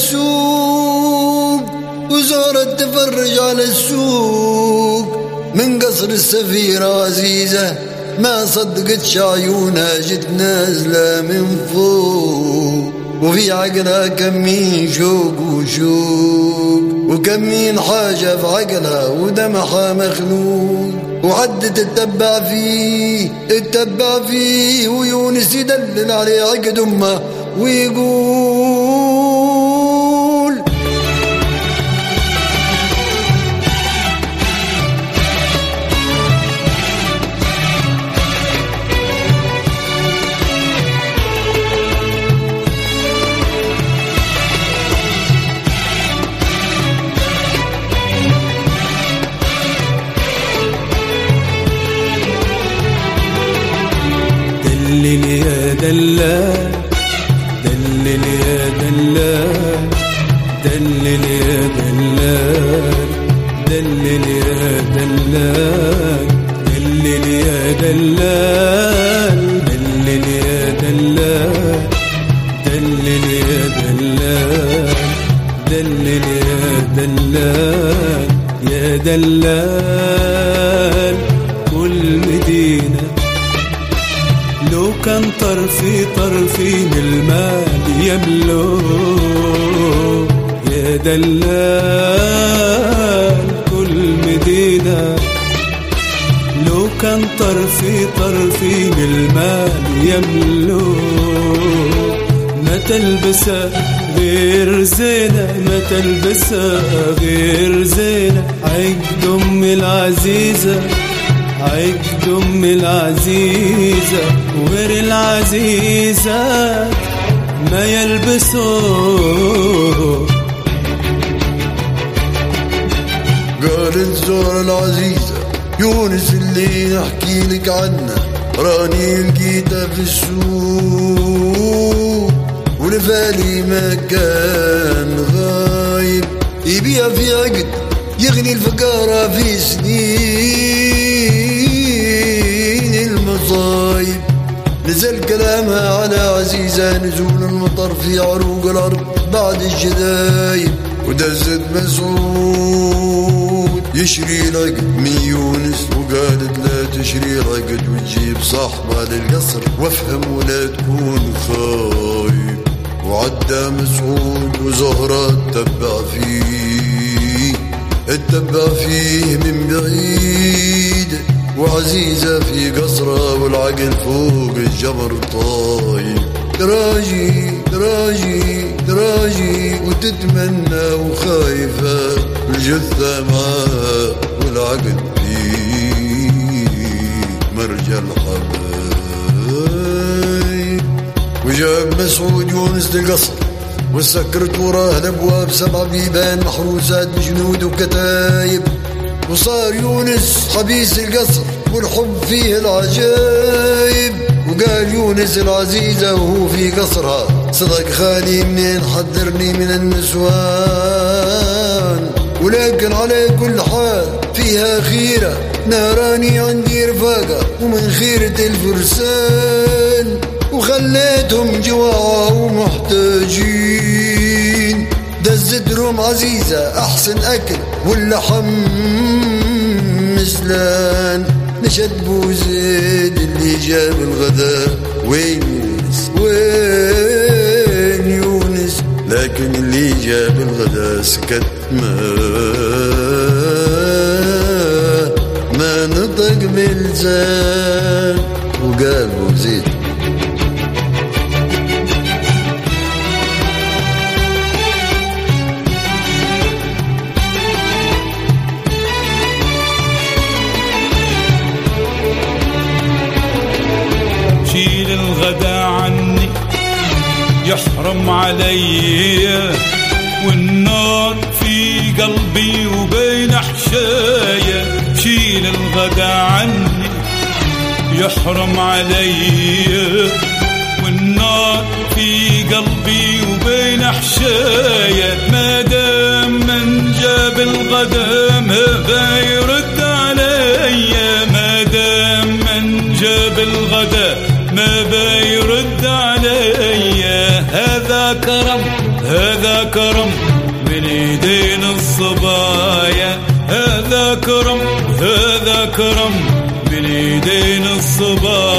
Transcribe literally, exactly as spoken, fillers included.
السوق وزارت تفرج على السوق من قصر السفيرة عزيزة ما صدقت عيونها جت نازلة من فوق وفي عقلها كمين شوق وشوق وكمين حاجة في عقلها ودمعها مخلوق وعد تتبع فيه تتبع فيه ويونس يدلل عليه عقد امه ويقول دلل يا دلال دلل يا دلال دلل يا دلال دلل يا دلال دلل يا دلال دلل يا دلال دلل يا دلال دلل يا دلال يا دلال كل مدينة لو كان طرفي طرفي من المال يملو يا دلال كل مدينة لو كان طرفي طرفي من المال يملو ما تلبسها غير زينة ما تلبسها غير زينة عقد أم العزيزة عقد أم العزيزة وغير العزيزات ما يلبسوه. قالت زهرة العزيزة يونس اللي نحكي لك عنه راني لقيته في السوق ولفالي ما كان غايب يبيع في عقد يغني الفقارة في سنين المصايب. نزل كلامها على عزيزة نزول المطر في عروق الأرض بعد الشدايب ودزت مسعود يشري العقد من يونس وقالت لا تشري العقد وتجيب صاحبها للقصر وافهم ولا تكون خايب. وعدى مسعود وزهرة اتبع فيه اتبع فيه من بعيد وعزيزة في قصرها والعقل فوق الجبر طايب. تراجي تراجي تراجي وتتمنى وخايفة الجثة معاه والعقل فيه مرجى الحبايب. وجاب مسعود يونس للقصر وسكرت وراه الابواب سبع بيبان محروسات بجنود وكتايب. وصار يونس حبيس القصر والحب فيه العجايب. وقال يونس العزيزة وهو في قصرها صدق خالي منين حذرني من النسوان ولكن على كل حال فيها خيرة ناراني عندي رفاقة ومن خيرة الفرسان وخليتهم جواعة ومحتاجين. دزت روم عزيزة أحسن أكل واللحم مسلان. نشد بوزيد اللي جاب الغداء وين يونس وين يونس لكن اللي جاب الغداء سكت ما ما نطق بلسان. وقال بوزيد شيل الغدا عني يحرم علي والنار في قلبي وبين حشايا. شيل الغدا عني يحرم علي والنار في قلبي وبين حشايا. ما دام من جاب الغدا ما يرد علي. ما دام من جاب الغدا ما بيرد علي. هذا كرم هذا كرم كرم من ايدين الصبايا، هذا كرم هذا كرم من ايدين الصبايا.